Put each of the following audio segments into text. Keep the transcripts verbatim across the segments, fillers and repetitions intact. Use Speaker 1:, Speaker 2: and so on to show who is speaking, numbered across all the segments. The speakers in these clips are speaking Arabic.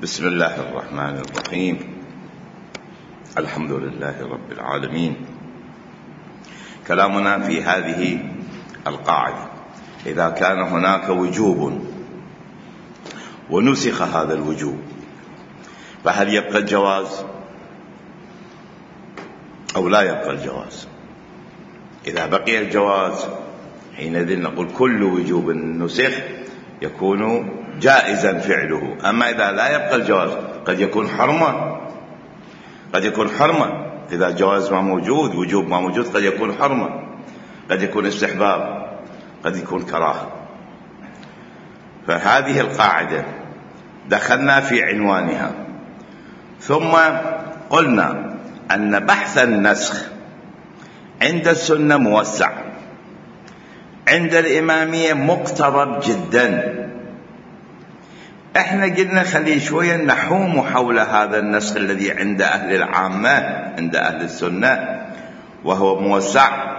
Speaker 1: بسم الله الرحمن الرحيم. الحمد لله رب العالمين. كلامنا في هذه القاعدة: إذا كان هناك وجوب ونسخ هذا الوجوب فهل يبقى الجواز أو لا يبقى الجواز؟ إذا بقي الجواز حينئذ نقول كل وجوب نسخ يكون جائزا فعله. أما إذا لا يبقى الجواز قد يكون حرما، قد يكون حرما إذا الجواز ما موجود، وجوب ما موجود، قد يكون حرما، قد يكون استحباب، قد يكون كراهة. فهذه القاعدة دخلنا في عنوانها، ثم قلنا أن بحث النسخ عند السنة موسع، عند الإمامية مقترب جدا. احنا قلنا خلي شوية نحوم حول هذا النسخ الذي عند أهل العامة، عند أهل السنة، وهو موسع،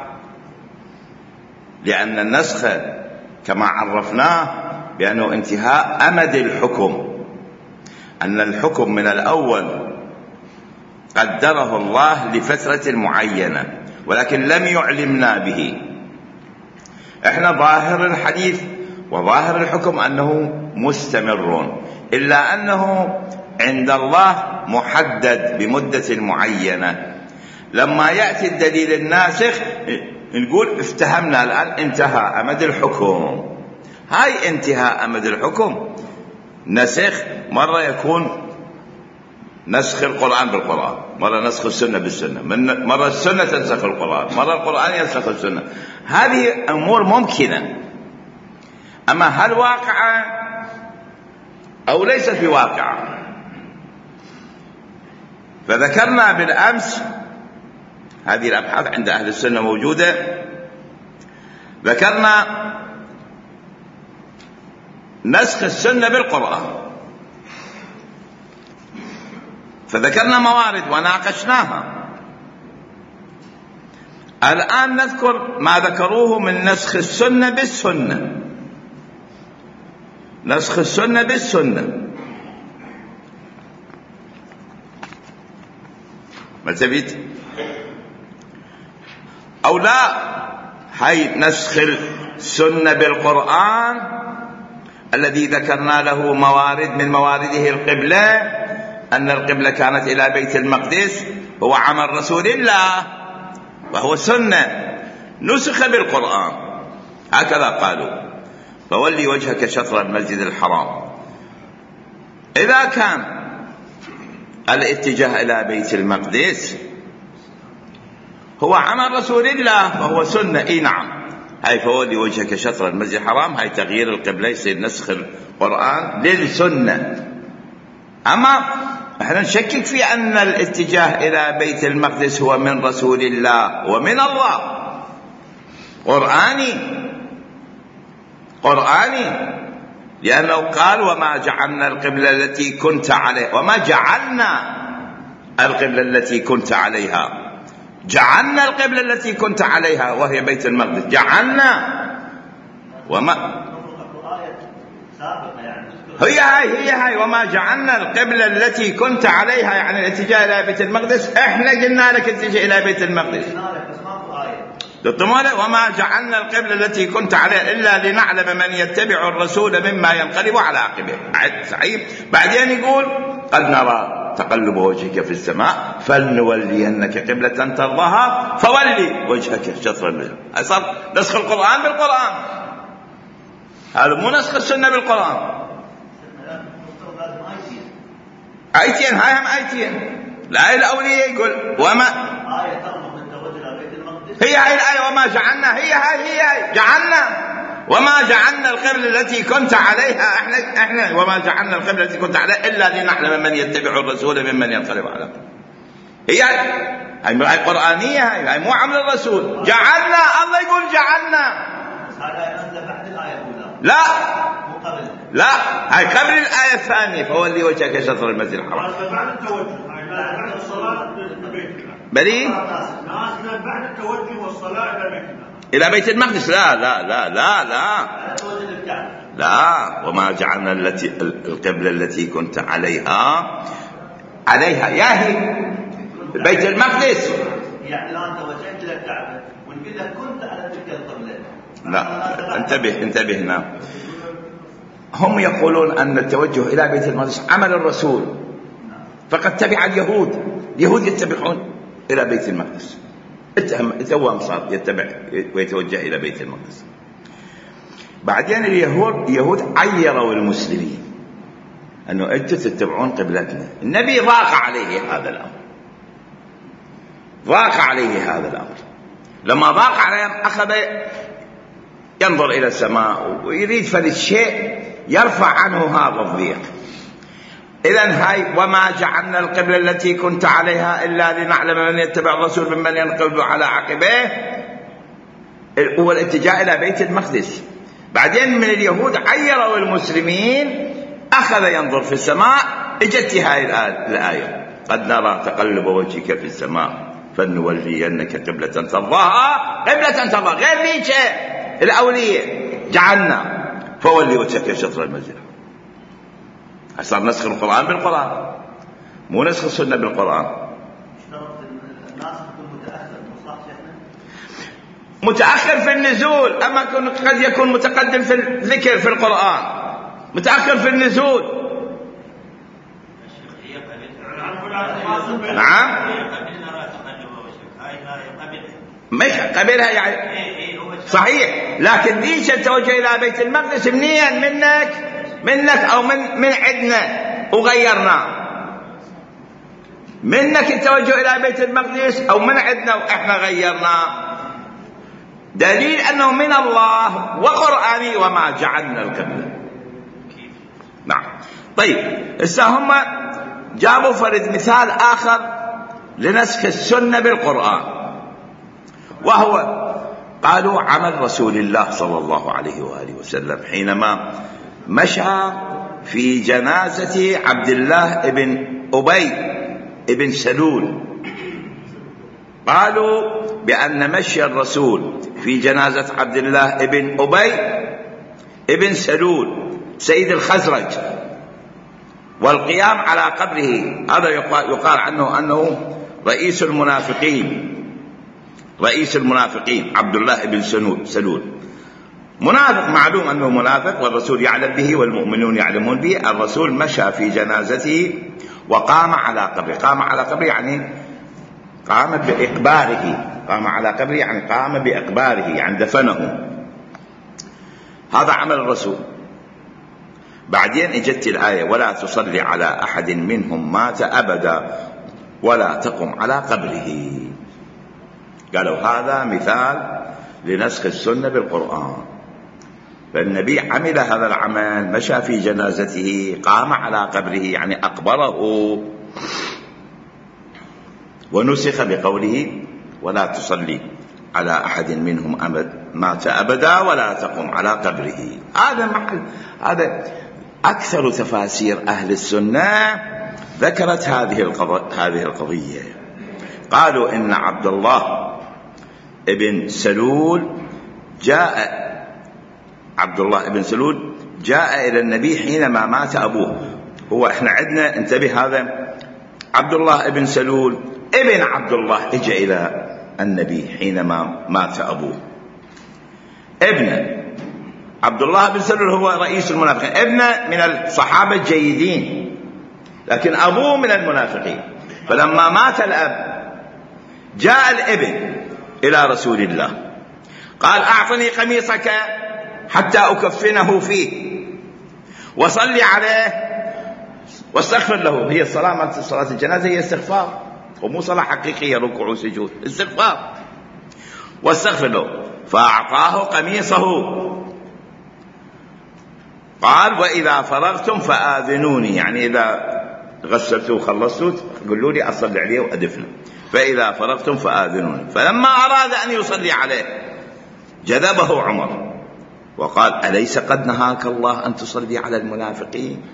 Speaker 1: لأن النسخ كما عرفناه بأنه انتهاء أمد الحكم، أن الحكم من الأول قدره الله لفترة معينة ولكن لم يعلمنا به. احنا ظاهر الحديث وظاهر الحكم أنه مستمر، إلا أنه عند الله محدد بمدة معينة. لما يأتي الدليل الناسخ نقول افتهمنا الآن انتهى أمد الحكم. هاي انتهاء أمد الحكم نسخ، مرة يكون نسخ القرآن بالقرآن، مرة نسخ السنة بالسنة، مرة السنة تنسخ القرآن، مرة القرآن ينسخ السنة. هذه أمور ممكنة، أما هل واقعة أو ليست بواقعة؟ فذكرنا بالأمس هذه الأبحاث عند أهل السنة موجودة. ذكرنا نسخ السنة بالقرآن، فذكرنا موارد وناقشناها. الآن نذكر ما ذكروه من نسخ السنة بالسنة، نسخ السنة بالسنة. ما تبيت أو لا؟ هاي نسخ السنة بالقرآن الذي ذكرنا له موارد، من موارده القبلة، أن القبلة كانت إلى بيت المقدس، هو عمل رسول الله وهو سنة نسخ بالقرآن، هكذا قالوا: فولي وجهك شطر المسجد الحرام. إذا كان الاتجاه إلى بيت المقدس هو عمل رسول الله فهو سنة، إي نعم، هاي فولي وجهك شطر المسجد الحرام، هاي تغيير القبلة يصير نسخ القرآن للسنة. أما احنا نشكك في أن الاتجاه إلى بيت المقدس هو من رسول الله ومن الله، قرآني قرآني، لأنه قال: وما جعلنا القبلة التي كنت عليها، وما جعلنا القبلة التي كنت عليها، جعلنا القبلة التي كنت عليها وهي بيت المقدس، جعلنا. وما هي هاي هي هاي وما جعلنا القبلة التي كنت عليها، يعني الاتجاه إلى بيت المقدس. احنا قلنا لك اتجاه إلى بيت المقدس، وما جعلنا القبلة التي كنت عليها إلا لنعلم من يتبع الرسول مما ينقلب على عقبه. صحيح. بعدين يقول: قد نرى تقلب وجهك في السماء فلنولينك قبلة ترضاها فولي وجهك شطر المسجد. صار نسخ القرآن بالقرآن، هذا مو نسخ السنة بالقرآن. آيتين، هاي هم آيتين. الآية الأولية يقول: وما هي هاي الآية وما جعلنا، هي هاي هي هاي جعلنا، وما جعلنا القبلة التي كنت عليها، احنا احنا وما جعلنا القبلة التي كنت عليها إلا لنعلم من يتبع الرسول ممن ينقلب على عقبه. هي هاي هاي قرآنية، هاي هاي مو عمل الرسول. جعلنا، الله يقول جعلنا.
Speaker 2: هذا نزل بعد الآية الأولى،
Speaker 1: لا
Speaker 2: مو قبل،
Speaker 1: لا، هاي قبل الآية الثانية: فولي وجهك شطر المسجد الحرام.
Speaker 3: بعد التوجه، بعد الصلاة لبيت
Speaker 1: بلي
Speaker 3: نازلة بعد التوجه والصلاة إلى بيت
Speaker 1: إلى بيت المقدس. لا لا لا لا لا، لا، وما جعلنا التي القبلة التي كنت عليها عليها يا هي بيت المقدس.
Speaker 2: يعني لا توجهت الى الكعبه ونقول لك كنت على تلك القبله.
Speaker 1: لا، انتبه انتبه هنا. هم يقولون أن التوجه إلى بيت المقدس عمل الرسول، فقد تبع اليهود. اليهود يتبعون إلى بيت المقدس، التوام صار يتبع ويتوجه إلى بيت المقدس. بعدين اليهود اليهود عيروا المسلمين أنه أنتم تتبعون قبلتنا. النبي ضاق عليه هذا الأمر، ضاق عليه هذا الأمر. لما ضاق عليهم أخذ ينظر إلى السماء ويريد فلس شيء يرفع عنه هذا الضيق. إذن هاي وما جعلنا القبلة التي كنت عليها إلا لنعلم من يتبع الرسول ممن ينقلب على عقبيه، هو الاتجاه إلى بيت المقدس. بعدين من اليهود عيروا المسلمين، أخذ ينظر في السماء، اجت هاي الآية قد نرى تقلب وجهك في السماء فلنولينك قبلة ترضاها قبلة ترضاها غير ذيك الأولية جعلنا فولي وجهك شطر المسجد. صار نسخ القرآن بالقرآن، مو نسخ السنة بالقرآن.
Speaker 2: الناس تكون متأخر، صح شيخنا؟
Speaker 1: متأخر في النزول، أما قد يكون متقدم في الذكر في القرآن، متأخر في النزول. نعم ما قبلها يعني صحيح، لكن ليش التوجه إلى بيت المقدس منين؟ منك منك أو من من عندنا وغيرنا. منك التوجه إلى بيت المقدس أو من عندنا وإحنا غيرنا. دليل أنه من الله وقرآني وما جعلنا القبلة. نعم. طيب هسه هم جابوا فرد مثال آخر لنسخ السنة بالقرآن، وهو قالوا عمل رسول الله صلى الله عليه وآله وسلم حينما مشى في جنازة عبد الله بن أبي بن سلول. قالوا بأن مشي الرسول في جنازة عبد الله بن أبي بن سلول سيد الخزرج والقيام على قبره، هذا يقال عنه أنه رئيس المنافقين، رئيس المنافقين عبد الله بن سلول. منافق، معلوم أنه منافق والرسول يعلم به والمؤمنون يعلمون به. الرسول مشى في جنازته وقام على قبره. قام على قبره يعني قام بإقباره، قام على قبره يعني قام بإقباره يعني دفنه. هذا عمل الرسول. بعدين اجت الآية ولا تصلي على أحد منهم مات أبدا ولا تقم على قبره. قالوا هذا مثال لنسخ السنة بالقرآن. فالنبي عمل هذا العمل، مشى في جنازته، قام على قبره يعني أقبره، ونسخ بقوله ولا تصلي على أحد منهم أبد مات أبدا ولا تقم على قبره. هذا محل، هذا أكثر تفاسير أهل السنة ذكرت هذه هذه القضية. قالوا إن عبد الله ابن سلول جاء عبد الله ابن سلول جاء إلى النبي حينما مات أبوه. هو إحنا عندنا انتبه، هذا عبد الله ابن سلول ابن عبد الله اجى إلى النبي حينما مات أبوه. ابن عبد الله بن سلول هو رئيس المنافقين، ابن من الصحابة الجيدين، لكن أبوه من المنافقين. فلما مات الأب جاء الابن إلى رسول الله قال أعطني قميصك حتى أكفنه فيه وصلي عليه واستغفر له. هي الصلاة، صلاة الجنازة هي استغفار، ومو صلاة حقيقية ركوع وسجود، استغفار. واستغفر له فأعطاه قميصه. قال وإذا فرغتم فآذنوني، يعني إذا غسلتوا وخلصتوا قولوا لي أصلي عليه وأدفنه. فإذا فرغتم فآذنوني. فلما أراد أن يصلي عليه جذبه عمر وقال أليس قد نهاك الله أن تصلي على المنافقين؟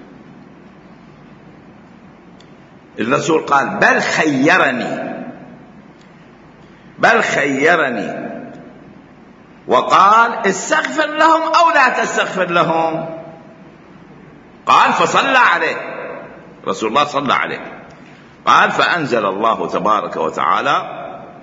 Speaker 1: الرسول قال بل خيرني بل خيرني وقال استغفر لهم أو لا تستغفر لهم. قال فصلى عليه رسول الله، صلى عليه. قال فأنزل الله تبارك وتعالى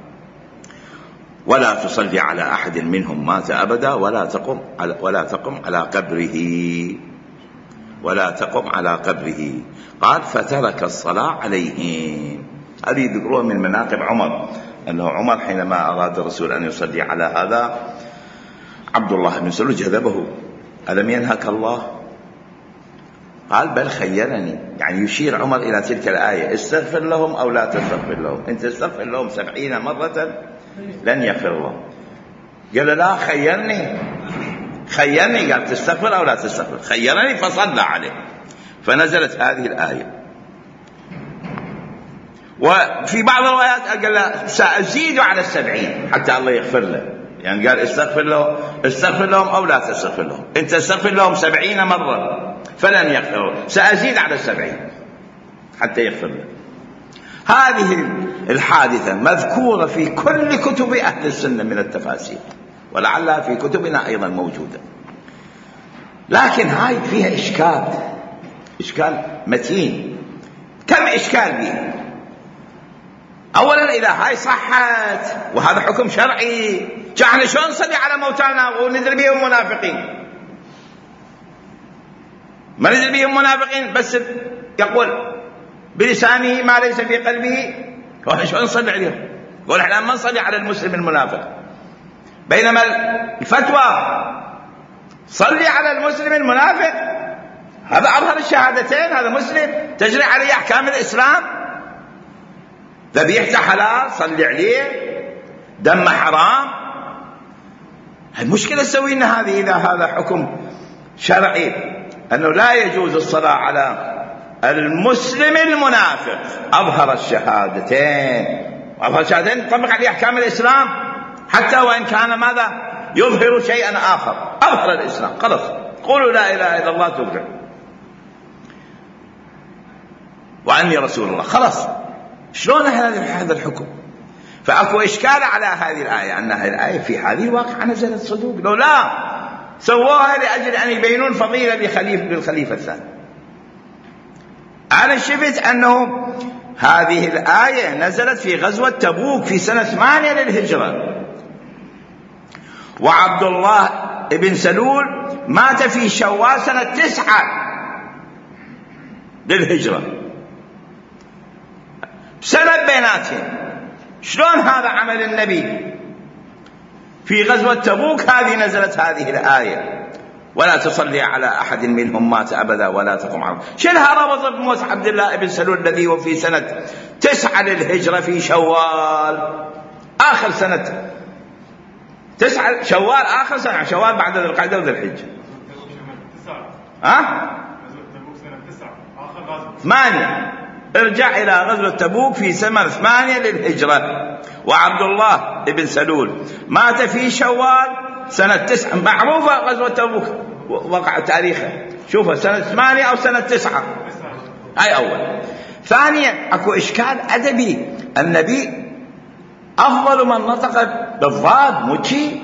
Speaker 1: ولا تصلي على أحد منهم مات أبدا ولا تقم على ولا تقم على قبره ولا تقم على قبره. قال فترك الصلاة عليهم. هذه ذكروها من مناقب عمر، أنه عمر حينما أراد الرسول أن يصلي على هذا عبد الله بن سلول جذبه: ألم ينهك الله؟ قال بل خيرني. يعني يشير عمر إلى تلك الآية: استغفر لهم أو لا تستغفر لهم. إن تستغفر لهم سبعين مرة لن يغفر الله. قال لا خيرني، خيرني. قال تستغفر أو لا تستغفر، خيرني فصلى عليه. فنزلت هذه الآية. وفي بعض الروايات قال سأزيد على السبعين حتى الله يغفر له. يعني قال استغفر له استغفر لهم أو لا تستغفر لهم. إن تستغفر لهم سبعين مرة فلن يغفر له، سأزيد على السبعين حتى يغفر له. هذه الحادثة مذكورة في كل كتب أهل السنة من التفاسير، ولعلها في كتبنا أيضا موجودة. لكن هاي فيها إشكال، إشكال متين. كم إشكال به؟ أولا إذا هاي صحت وهذا حكم شرعي، جعلنا شلون نصلي على موتانا ونزل بهم منافقين؟ ما نزل بهم منافقين بس يقول بلسانه ما ليس في قلبه، واحنا شلون نصلي عليهم؟ يقول احنا ما نصلي على المسلم المنافق. بينما الفتوى صلي على المسلم المنافق، هذا أظهر الشهادتين، هذا مسلم تجري عليه أحكام الإسلام. ذبيحته حلال صلي عليه، دم حرام. المشكلة سوينا هذه إذا هذا حكم شرعي أنه لا يجوز الصلاة على المسلم المنافق، أظهر الشهادتين، أظهر الشهادتين طبق عليه أحكام الإسلام، حتى وإن كان ماذا يظهر شيئا آخر، أظهر الإسلام. خلص قولوا لا إله إلا الله تفلح وعني رسول الله، خلاص. شلون هذا الحكم؟ فأكو إشكال على هذه الآية، أن هذه الآية في هذه الواقع نزلت صدوق. لو لا سووها لأجل أن يبينون فضيلة للخليفة الثاني. أنا شفت أنه هذه الآية نزلت في غزوة تبوك في سنة ثمانية للهجرة، وعبد الله بن سلول مات في شوال سنة تسعة للهجرة، سنة بيناتهم. شلون هذا عمل النبي في غزوة تبوك؟ هذه نزلت هذه الآية: ولا تصلي على أحد منهم مات أبدا ولا تقم عليه. شلها ربط بموت عبد الله بن سلول الذي هو في سنة تسعة للهجرة في شوال، آخر سنة تسعة شوال، آخر سنة شوال بعد ذي القعدة وذي الحجة. ها؟ ثمانية. ارجع إلى غزوة تبوك في سنة ثمانية للهجرة، وعبد الله بن سلول مات في شوال سنة تسعة. معروفة غزوة تبوك وقع تاريخها، شوفها سنة ثمانية أو سنة تسعة. هاي أول. ثانيا أكو إشكال أدبي، النبي أفضل من نطق بالضاد، مو شي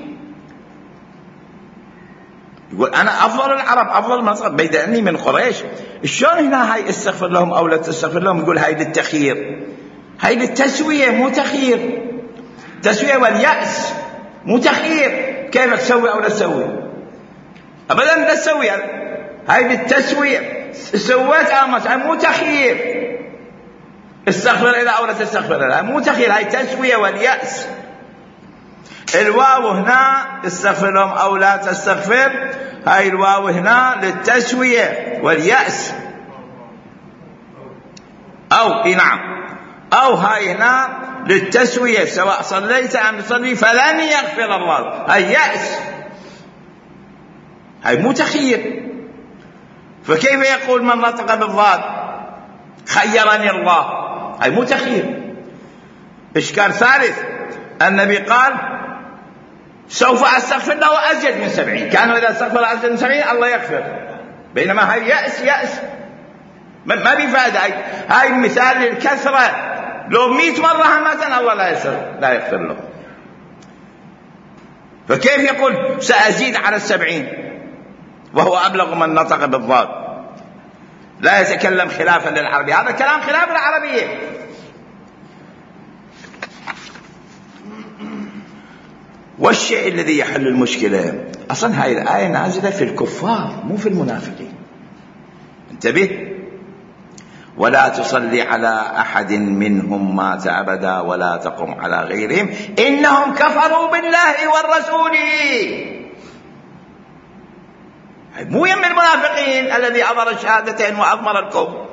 Speaker 1: يقول أنا أفضل العرب، أفضل من نطق بيدأني من قريش. شلون هنا هاي استغفر لهم أو لا تستغفر لهم؟ يقول هاي للتخيير، هاي للتسوية مو تخيير. تسوية واليأس مو تخيير. كيف تسوي أو لا تسوي؟ أبدا لا تسوي، هاي للتسوية. سويت أمس، هاي مو تخيير. استغفر إلى أو لا تستغفر إلى، مو تخيير، هاي تسوية واليأس. الواو هنا استغفر لهم أو لا تستغفر، هاي الواو هنا للتسوية واليأس. أو إيه نعم، أو هاي هنا للتسوية، سواء صليت أم تصلي فلن يغفر الله، هاي يأس، هاي مو تخيير. فكيف يقول من نطق بالضاد خيرني الله؟ هاي مو تخيير. إشكال ثالث، النبي قال سوف أستغفر له أزيد من سبعين، كانوا إذا استغفر أزيد من سبعين الله يغفر. بينما هاي يأس، يأس ما بفائدة. هاي هاي مثال للكثرة، لو مئة مرة همة الله لا يغفر لا يغفر له. فكيف يقول سأزيد على السبعين وهو أبلغ من نطق بالضاد، لا يتكلم خلافا للعربية؟ هذا كلام خلاف العربية. والشيء الذي يحل المشكلة أصلا هاي الآية نازلة في الكفار مو في المنافقين. انتبه، ولا تصلي على أحد منهم مات أبدا ولا تقم على غيرهم إنهم كفروا بالله والرسول. مو يم المنافقين الذي أظهر الشهادتين وأضمر الكفر.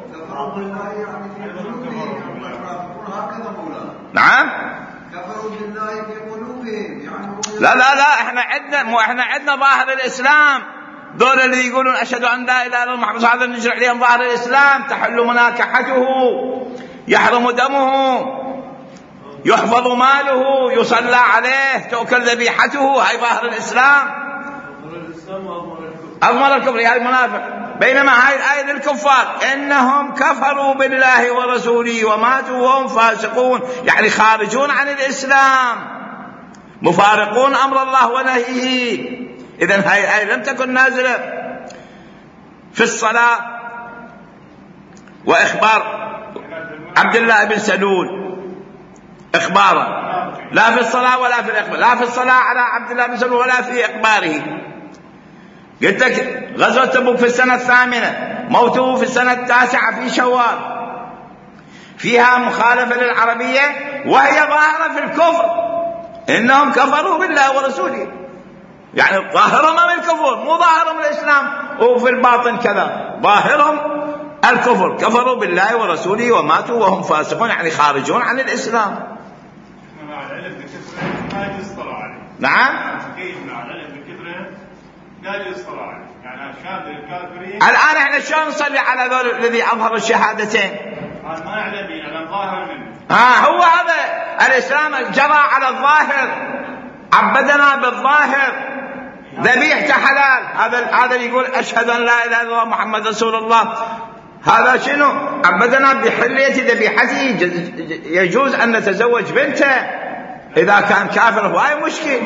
Speaker 1: نعم،
Speaker 4: كفروا بالله في قلوبهم.
Speaker 1: لا لا لا احنا عندنا مو احنا عندنا ظاهر الإسلام. دول اللي يقولون أشهد أن لا إله إلا الله محمد هذا نجري عليهم ظاهر الإسلام، تحل مناكحته، يحرم دمه، يحفظ ماله، يصلى عليه، تؤكل ذبيحته، هاي ظاهر الإسلام. أضمر الكفر هاي المنافق. بينما هاي الآية للكفار إنهم كفروا بالله ورسوله وماتوا وهم فاسقون، يعني خارجون عن الإسلام، مفارقون أمر الله ونهيه. إذن هاي الآية لم تكن نازلة في الصلاة وإخبار عبد الله بن سلول إخبارا، لا في الصلاة ولا في الإخبار، لا في الصلاة على عبد الله بن سلول ولا في إخباره. قلت لك غزوة تبوك في السنة الثامنة، موته في السنة التاسعة في شوال، فيها مخالفة للعربية وهي ظاهرة في الكفر، إنهم كفروا بالله ورسوله، يعني ظاهرهم من الكفر مو ظاهرهم الإسلام، وفي الباطن كذا ظاهرهم الكفر، كفروا بالله ورسوله وماتوا وهم فاسقون، يعني خارجون عن الإسلام. نعم، الآن احنا شلون نصلي على ذول الذي أظهر الشهادتين؟
Speaker 3: ما يعلم يعلم ظاهر منه.
Speaker 1: ها هو هذا الإسلام جرى على الظاهر، عبدنا بالظاهر، ذبيحته حلال. هذا هذا يقول أشهد أن لا إله إلا الله محمد رسول الله، هذا شنو؟ عبدنا بحلية ذبيحته، يجوز أن نتزوج بنته إذا كان كافر، هاي مشكلة.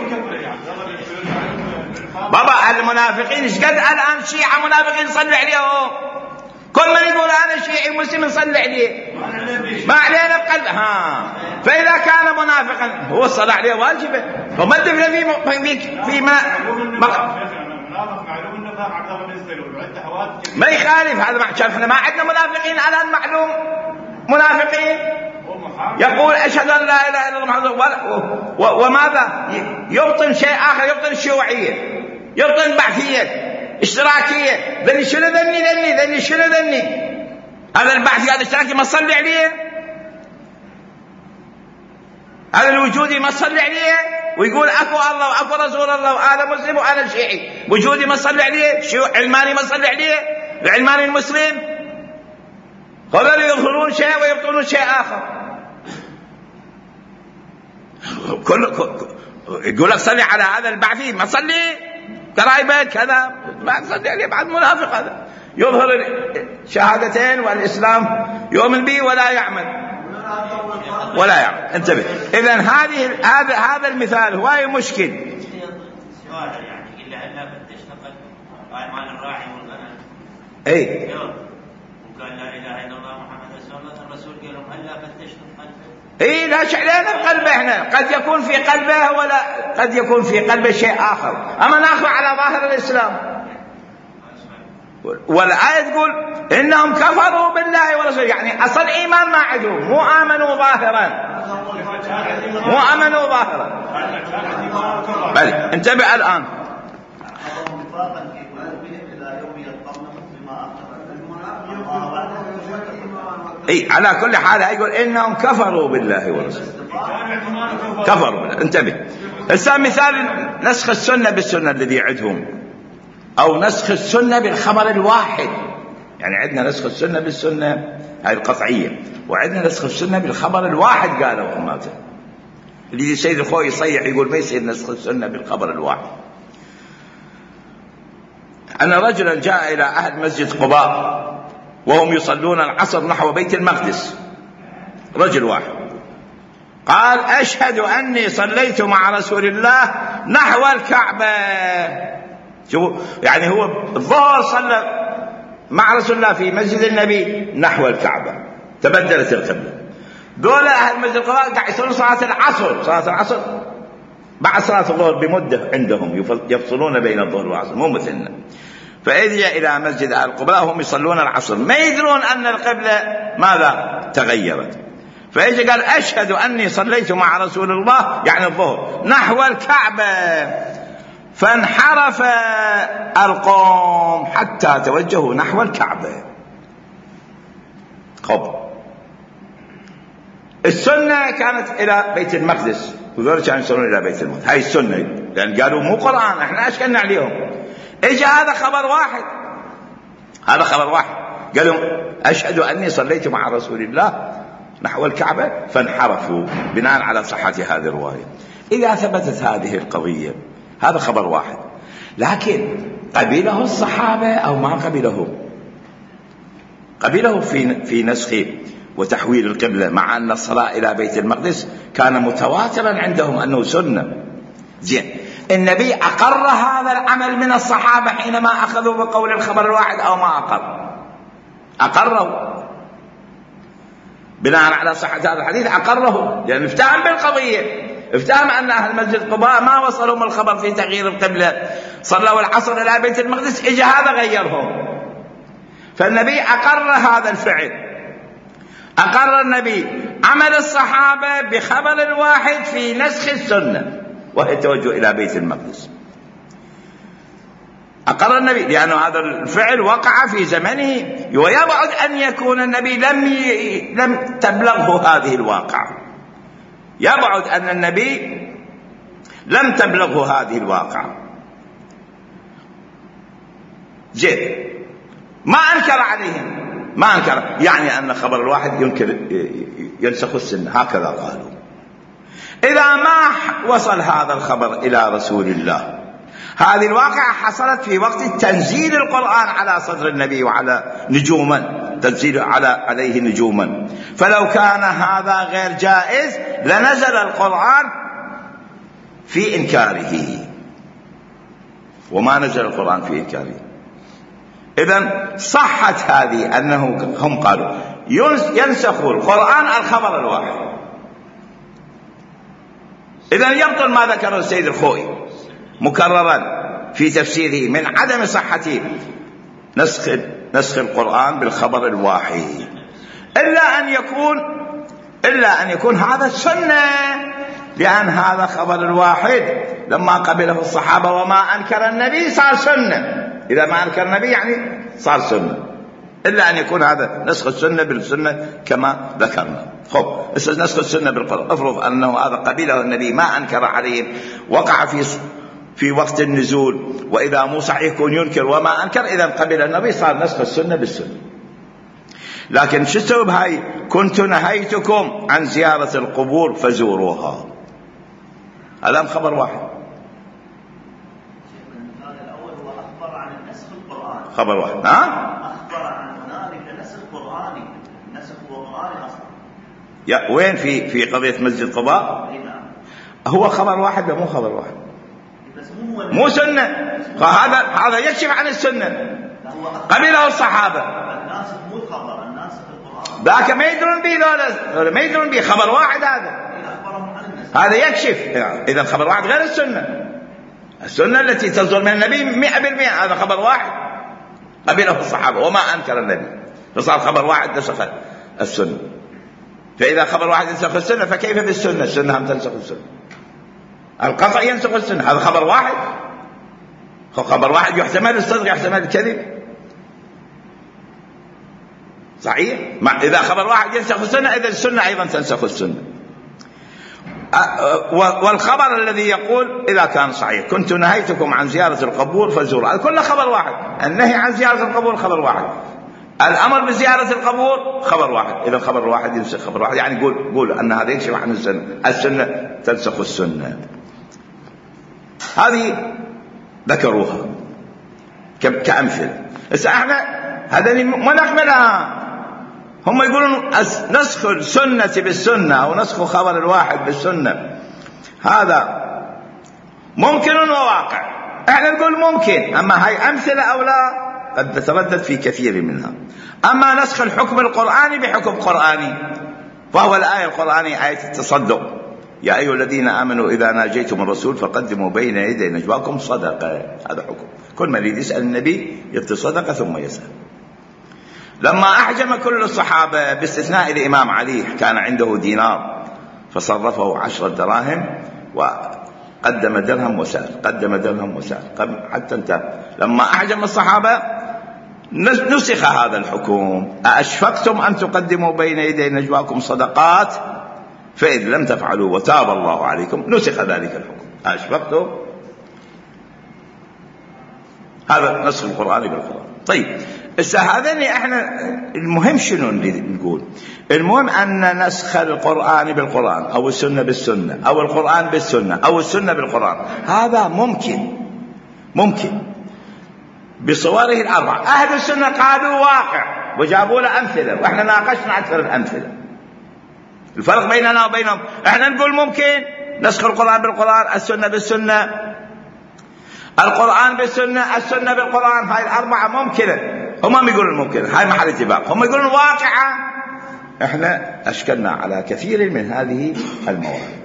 Speaker 1: بابا المنافقين ايش قد الآن شيعة منافقين صلوا عليهم، كل من يقول أنا شيعي مسلم نصلي عليه، ما علينا بقلب. ها فإذا كان منافقا هو الصلاة عليه واجبة، فما تدري في في في ما ما يخالف هذا. مع احنا ما عندنا منافقين الآن معلوم منافقين يقول أشهد أن لا إله إلا الله محمد وماذا يبطن شيء آخر، يبطن الشيوعية، يبطن البعثية، اشتراكية، ذني شنو ذني ذني ذني شنو ذني هذا البعثي هذا الاشتراكي ما صلي عليه، هذا الوجودي ما صلي عليه، ويقول أكو الله وأكو رسول الله وأنا مسلم وأنا شيعي، وجودي ما صلي عليه، شيوع علماني ما صلي عليه، العلماني المسلم، هذول يظهرون شيء ويبطنون شيء آخر. كل يقول لك صلي على هذا البعثي، ما صلي قرايبه كذا، ما صلي عليه، بعد منافق هذا يظهر الشهادتين والإسلام يؤمن به ولا يعمل ولا يعمل. انتبه، إذن هذه هذا هذا المثال هو مشكل. يعني إلا أن فتشتقل مال الراعي والغنم. إيه. وقال لا إله إلا الله محمد رسول الله، الرسول قال لهم هلا فتشتم قلبه. إيه لا شعلنا بقلبه، إحنا قد يكون في قلبه ولا قد يكون في قلبه شيء آخر، أما نأخذ على ظاهر الإسلام. والآية تقول إنهم كفروا بالله ورسوله، يعني أصل إيمان ما عندهم، مو آمنوا ظاهرا، مو آمنوا ظاهرا. بل انتبه الآن، اي على كل حال يقول انهم كفروا بالله ورسوله، كفروا بالله. انتبه، هسه مثال نسخ السنه بالسنه الذي عندهم، او نسخ السنه بالخبر الواحد. يعني عندنا نسخ السنه بالسنه هاي القطعيه، وعندنا نسخ السنه بالخبر الواحد. قالوا هم اللي سيد الخوي يصيح يقول ما يصير نسخ السنه بالخبر الواحد. أن رجلا جاء إلى أهل مسجد قباء، وهم يصلون العصر نحو بيت المقدس، رجل واحد، قال أشهد أني صليت مع رسول الله نحو الكعبة. شوفوا يعني هو الظهر صلى مع رسول الله في مسجد النبي نحو الكعبة، تبدلت القبلة. دول أهل مسجد القباء قاعد يصلون صلاة العصر، صلاة العصر بعد صلاة الظهر بمدة عندهم يفصلون بين الظهر والعصر، مو مثلنا. فإذا إلى مسجد أهل القباء هم يصلون العصر، ما يدرون أن القبلة ماذا تغيرت. فإجي قال أشهد أني صليت مع رسول الله يعني الظهر نحو الكعبة، فانحرف القوم حتى توجهوا نحو الكعبة. خب السنة كانت إلى بيت المقدس، وذول كانوا يصلون إلى بيت المقدس، هاي السنة، لأن قالوا مو قرآن احنا أشكلنا عليهم. إجا هذا خبر واحد، هذا خبر واحد، قالوا أشهد أني صليت مع رسول الله نحو الكعبة فانحرفوا بناء على صحة هذه الرواية. إذا ثبتت هذه القضية هذا خبر واحد، لكن قبله الصحابة أو ما قبله؟ قبله في في نسخ وتحويل القبلة، مع أن الصلاة إلى بيت المقدس كان متواترا عندهم أنه سنة. زين، النبي أقر هذا العمل من الصحابة حينما أخذوا بقول الخبر الواحد أو ما أقر؟ أقروا بناء على صحة هذا الحديث، أقره لأن افتهم بالقضية، افتهم أن أهل مسجد قباء ما وصلهم الخبر في تغيير القبلة، صلوا العصر إلى بيت المقدس، إجا هذا غيرهم. فالنبي أقر هذا الفعل، أقر النبي عمل الصحابة بخبر الواحد في نسخ السنة وهي التوجه إلى بيت المقدس. أقر النبي لأنه هذا الفعل وقع في زمنه، ويبعد أن يكون النبي لم ي... لم تبلغه هذه الواقعة، يبعد أن النبي لم تبلغه هذه الواقعة. زين، ما أنكر عليهم، ما أنكر، يعني أن خبر الواحد ينكر ينسخ السنة، هكذا قالوا. إذا ما وصل هذا الخبر إلى رسول الله، هذه الواقعة حصلت في وقت تنزيل القرآن على صدر النبي وعلى نجوما، تنزيل على عليه نجوما، فلو كان هذا غير جائز لنزل القرآن في إنكاره، وما نزل القرآن في إنكاره. إذن صحت هذه أنه هم قالوا ينسخ القرآن الخبر الواحد. إذن يبطل ما ذكره السيد الخوئي مكررا في تفسيره من عدم صحة نسخ نسخ القرآن بالخبر الواحد، إلا أن يكون إلا أن يكون هذا السنة، لأن هذا خبر الواحد لما قبله الصحابة وما أنكر النبي صار سنة. إذا ما أنكر النبي يعني صار سنة، إلا أن يكون هذا نسخ السنة بالسنة كما ذكرنا. خب نسخ السنة بالقرآن، افرض أنه هذا قبله النبي ما أنكر عليهم، وقع في في وقت النزول، وإذا مو صحيح يكون ينكر وما أنكر، إذا قبل النبي صار نسخ السنة بالسنة. لكن شو السبب هاي؟ كنت نهيتكم عن زيارة القبور فزوروها، هذا خبر واحد.
Speaker 2: الأول هو أخبر عن نسخ القرآن،
Speaker 1: خبر واحد، ها؟
Speaker 2: أخبر عن هنالك نسخ قرآني، نسخ قرآني أصلا.
Speaker 1: يا وين في في قضية مسجد قباء؟ هو خبر واحد مو خبر واحد، مو سنة. فهذا هذا يكشف عن السنة، قبله الصحابة.
Speaker 2: الناسخ مو الخبر، الناسخ القرآن،
Speaker 1: ذاك ما يدرون به، لا ما يدرون به، خبر واحد هذا، هذا يكشف. إذا خبر واحد غير السنة، السنة التي تصدر من النبي مئة بالمئة، هذا خبر واحد قبله الصحابة وما أنكر النبي، فصار خبر واحد نسخ السنة. فإذا خبر واحد ينسخ السنة فكيف بالسنة؟ السنة هم تنسخ السنة، القطع ينسخ السنة، هذا خبر واحد. خبر واحد يحتمل الصدق يحتمل الكذب، صحيح؟ إذا خبر واحد ينسخ السنة إذا السنة أيضا تنسخ السنة. والخبر الذي يقول إذا كان صحيح كنت نهيتكم عن زيارة القبور فزوروا، هذا كله خبر واحد. النهي عن زيارة القبور خبر واحد، الأمر بزيارة القبور خبر واحد. إذا خبر واحد ينسخ خبر واحد، يعني قول قول أن هذا يكشف عن السنة، السنة تنسخ السنة. هذه هم يقولون نسخ السنة بالسنة أو نسخ خبر الواحد بالسنة هذا ممكن وواقع. احنا نقول ممكن، أما هاي أمثلة أو لا قد تتردد في كثير منها. أما نسخ الحكم القرآني بحكم قرآني فهو الآية القرآنية آية التصدق: يا أيها الذين آمنوا إذا ناجيتم الرسول فقدموا بين يدي نجواكم صدقة. هذا حكم، كل من يريد يسأل النبي يعطي صدقة ثم يسأل. لما أحجم كل الصحابة باستثناء الإمام علي كان عنده دينار فصرفه عشرة دراهم وقدم درهم وسأل، قدم درهم وسأل حتى انتهى. لما أحجم الصحابة نسخ هذا الحكم: أأشفقتم أن تقدموا بين يدي نجواكم صدقات فإذ لم تفعلوا وتاب الله عليكم. نسخ ذلك الحكم. أأشفقتم، هذا نسخ القرآن بالقرآن. طيب هذا احنا المهم شنو نقول؟ المهم أن نسخ القرآن بالقرآن أو السنة بالسنة أو القرآن بالسنة أو السنة بالقرآن هذا ممكن، ممكن بصوره الأربعة. أهل السنة قالوا واقع وجابوا له أمثلة، وإحنا ناقشنا أكثر الأمثلة. الفرق بيننا وبينهم إحنا نقول ممكن نسخ القرآن بالقرآن، السنة بالسنة، القرآن بالسنة، السنة بالقرآن. هاي الأربعة ممكنة. هم ما يقولون ممكن، هاي محل اتفاق. هم يقولون واقعة. إحنا أشكلنا على كثير من هذه الموارد.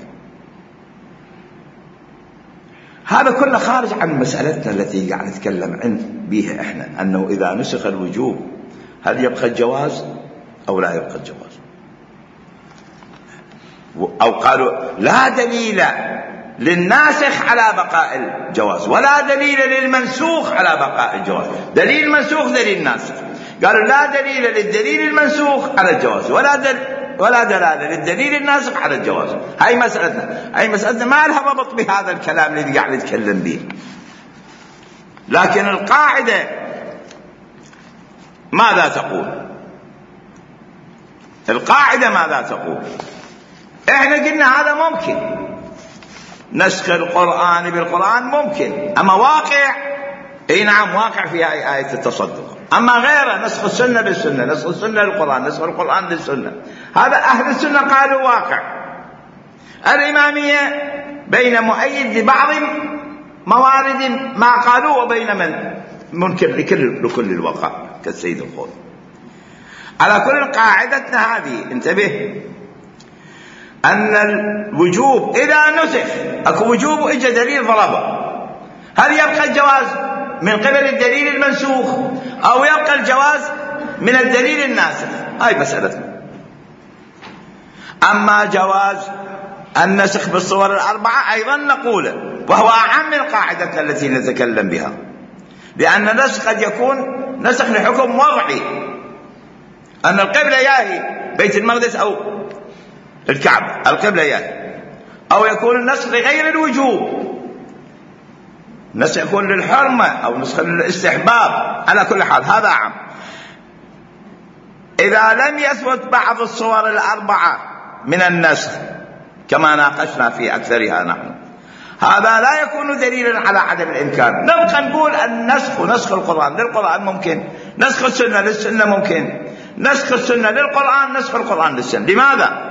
Speaker 1: هذا كله خارج عن مسألتنا التي قاعد نتكلم عن بها إحنا، أنه إذا نسخ الوجوب هل يبقى الجواز أو لا يبقى الجواز؟ أو قالوا لا دليل للناسخ على بقاء الجواز ولا دليل للمنسوخ على بقاء الجواز. دليل المنسوخ دليل الناسخ. قالوا لا دليل للدليل المنسوخ على الجواز ولا دل ولا دلالة للدليل الناسخ على الجواز. هاي مسألتنا، هاي مسألتنا ما لها ربط بهذا الكلام اللي قاعد نتكلم به. لكن القاعدة ماذا تقول؟ القاعدة ماذا تقول؟ احنا قلنا هذا ممكن، نسخ القرآن بالقرآن ممكن. أما واقع، اي نعم واقع في آية التصدق. أما غيره نسخ السنة بالسنة، نسخ السنة للقرآن، نسخ القرآن للسنة، هذا أهل السنة قالوا واقع. الإمامية بين مؤيد لبعض موارد ما قالوا وبين من منكر لكل, لكل الوقع كالسيد الخوذ. على كل قاعدتنا هذه انتبه أن الوجوب إذا نسخ أكو وجوب وإجا دليل ضربه، هل يبقى الجواز من قبل الدليل المنسوخ أو يبقى الجواز من الدليل الناسخ؟ هاي مسألتنا. أما جواز النسخ بالصور الأربعة أيضا نقوله، وهو أعم من قاعدتنا التي نتكلم بها، لأن النسخ قد يكون نسخ لحكم وضعي، أن القبلة ياهي بيت المقدس أو الكعبة، القبلة ياهي، أو يكون النسخ لغير الوجوب، نسخ يكون للحرمة أو نسخ للاستحباب. على كل حال هذا عام. إذا لم يثبت بعض الصور الأربعة من النسخ كما ناقشنا في أكثرها نحن، هذا لا يكون دليلا على عدم الإمكان. نبقى نقول النسخ ونسخ القرآن للقرآن ممكن، نسخ السنة للسنة ممكن، نسخ السنة للقرآن، نسخ القرآن للسنة. لماذا؟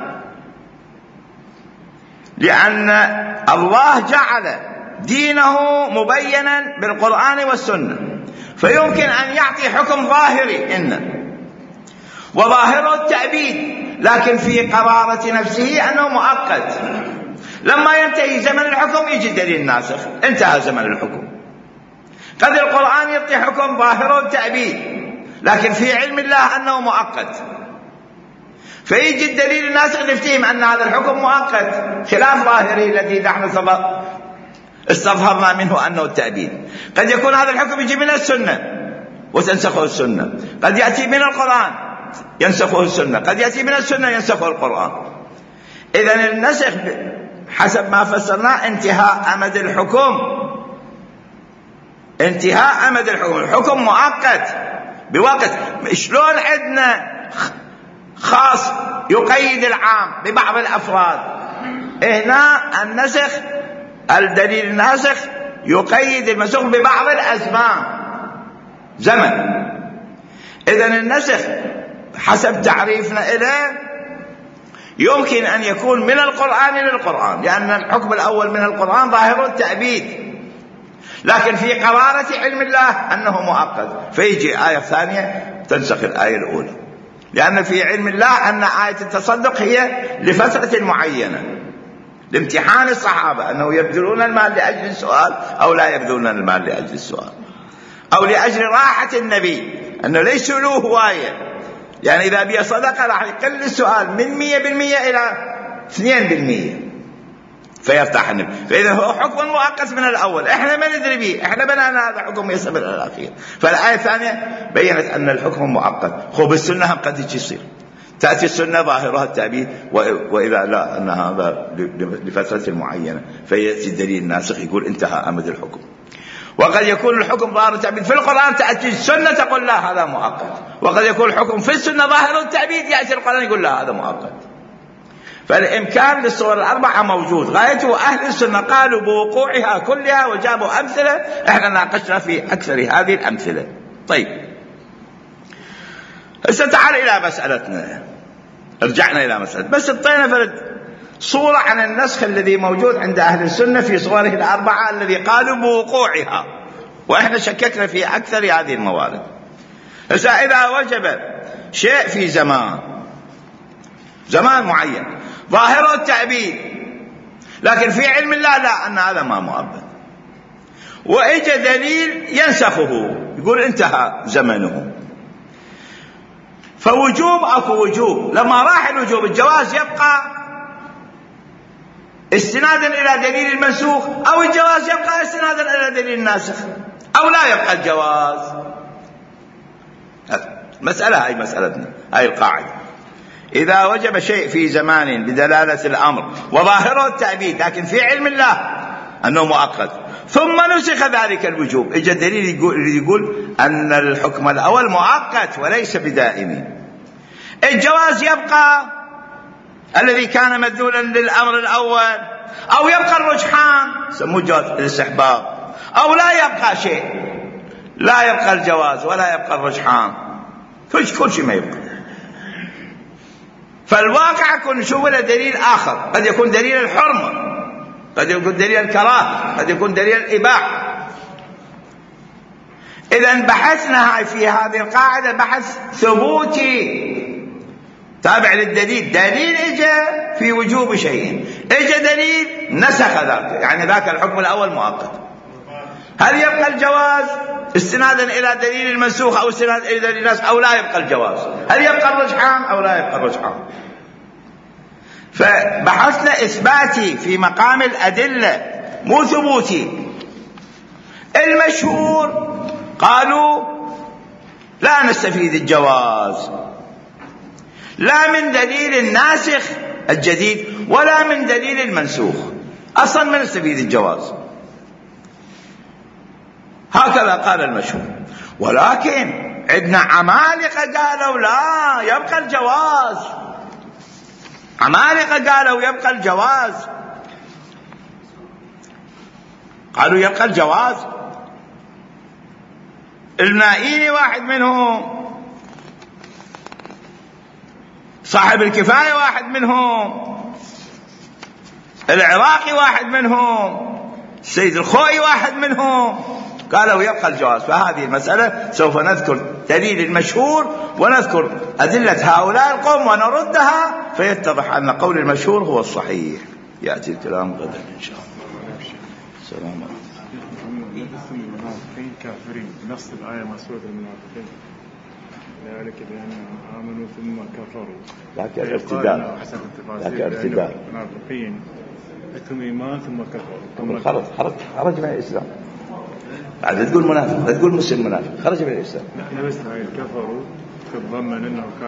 Speaker 1: لأن الله جعل دينه مبينا بالقرآن والسنة، فيمكن أن يعطي حكم ظاهري إنه وظاهره التأبيد، لكن في قرارة نفسه أنه مؤقت. لما ينتهي زمن الحكم يجي الدليل الناسخ، انتهى زمن الحكم. قد القرآن يعطي حكم ظاهره التأبيد، لكن في علم الله أنه مؤقت، فيجي الدليل الناسخ نفتهم أن هذا الحكم مؤقت خلاف ظاهره الذي نحن استظهرنا منه أنه التأبيد. قد يكون هذا الحكم يجي من السنة وتنسخه السنة، قد يأتي من القرآن ينسخه السنة، قد يأتي من السنة ينسخه القرآن. إذن النسخ حسب ما فسرناه انتهاء أمد الحكم، انتهاء أمد الحكم، الحكم مؤقت بوقت. شلون عندنا خاص يقيد العام ببعض الأفراد، هنا النسخ الدليل الناسخ يقيد المنسوخ ببعض الأزمان زمن. إذن النسخ حسب تعريفنا إله يمكن أن يكون من القرآن للقرآن، لأن الحكم الأول من القرآن ظاهر التأبيد، لكن في قرارة علم الله أنه مؤقت، فيجي آية ثانية تنسخ الآية الأولى، لأن في علم الله أن آية التصدق هي لفترة معينة لامتحان الصحابة أنه يبذلون المال لأجل السؤال أو لا يبذلون المال لأجل السؤال، أو لأجل راحة النبي أنه ليس له هواية، يعني إذا بي صدقة راح يقل السؤال من مية بالمية إلى اثنين بالمية فيرتاح النبي. فإذا هو حكم مؤقت من الأول، إحنا ما ندري به، إحنا بنانا هذا حكم يستمر إلى الأخير. فالآية الثانية بيّنت أن الحكم مؤقت. خب السنة هم قد يصير تأتي السنة ظاهرها التأبيد، وإذا لا أن هذا لفترة معينة فيأتي الدليل الناسخ يقول انتهى أمد الحكم. وقد يكون الحكم ظاهر التأبيد في القرآن، تأتي السنة تقول لا هذا مؤقت، وقد يكون الحكم في السنة ظاهر التأبيد يأتي القرآن يقول لا هذا مؤقت. فالإمكان للصور الأربعة موجود. غايته أهل السنة قالوا بوقوعها كلها وجابوا أمثلة، إحنا ناقشنا في أكثر هذه الأمثلة. طيب هسه تعال إلى مسألتنا، رجعنا إلى مسألة، بس اعطينا فرد صورة عن النسخ الذي موجود عند أهل السنة في صوره الأربعة الذي قالوا بوقوعها، وإحنا شككنا في أكثر هذه الموارد. هسه إذا وجب شيء في زمان زمان معين ظاهره التأبيد، لكن في علم الله لا أن هذا ما مؤبد، وإجا دليل ينسخه يقول انتهى زمنه، فوجوب أكو وجوب. لما راح الوجوب الجواز يبقى استنادا إلى دليل المنسوخ، أو الجواز يبقى استنادا إلى دليل الناسخ، أو لا يبقى الجواز. مسألة هاي مسألتنا، هاي القاعدة. إذا وجب شيء في زمان بدلالة الأمر وظاهره التأبيد، لكن في علم الله أنه مؤقت، ثم نسخ ذلك الوجوب، إجا الدليل يقول, يقول أن الحكم الأول مؤقت وليس بدائمي، الجواز يبقى الذي كان مدلولا للأمر الأول، أو يبقى الرجحان سموه جواز الاستحباب، أو لا يبقى شيء، لا يبقى الجواز ولا يبقى الرجحان، كل شيء ما يبقى. فالواقع يكون نشوف له دليل آخر، قد يكون دليل الحرمة، قد يكون دليل الكراهة، قد يكون دليل الإباحة. إذا بحثنا في هذه القاعدة بحث ثبوتي تابع للدليل، دليل إجا في وجوب شيء، إجا دليل نسخ ذاك، يعني ذاك الحكم الأول مؤقت. هل يبقى الجواز استنادا إلى دليل المنسوخ أو استنادا إلى دليل الناس، أو لا يبقى الجواز؟ هل يبقى الرجحان أو لا يبقى الرجحان؟ فبحثنا إثباتي في مقام الأدلة مو ثبوتي. المشهور قالوا لا نستفيد الجواز لا من دليل الناسخ الجديد ولا من دليل المنسوخ، أصلا ما نستفيد الجواز، هكذا قال المشهور. ولكن عندنا عمالقة قالوا لا يبقى الجواز، عمالقة قالوا يبقى الجواز، قالوا يبقى الجواز. المائيني واحد منهم، صاحب الكفاية واحد منهم، العراقي واحد منهم، السيد الخوئي واحد منهم، قالوا يبقى الجواز. فهذه المسألة سوف نذكر دليل المشهور ونذكر أدلة هؤلاء القوم ونردها، فيتضح أن قول المشهور هو الصحيح. يأتي الكلام غدا إن شاء الله. السلام عليكم.
Speaker 5: المنافقين كافرين بنص الآية مع سورة المنافقين، ذلك بأنهم آمنوا ثم كفروا،
Speaker 1: ذاك الارتداد، ذاك الارتداد
Speaker 5: المنافقين لكم إيمان ثم كفروا،
Speaker 1: خرج خرج خرج من الإسلام. لا تقول منافق، لا تقول مسلم منافق، خرج من الإسلام.
Speaker 5: نحن بس كفروا تتضمن أنه